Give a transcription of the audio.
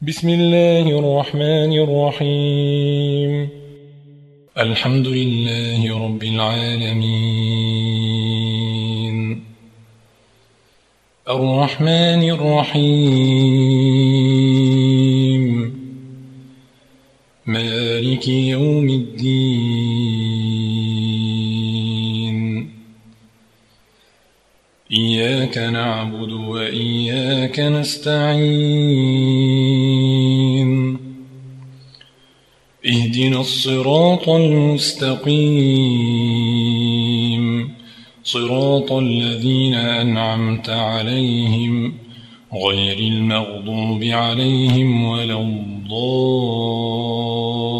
بسم الله الرحمن الرحيم. الحمد لله رب العالمين، الرحمن الرحيم، مالك يوم الدين. إياك نعبد وإياك نستعين، اهدنا الصراط المستقيم، صراط الذين أنعمت عليهم غير المغضوب عليهم ولا الضالين.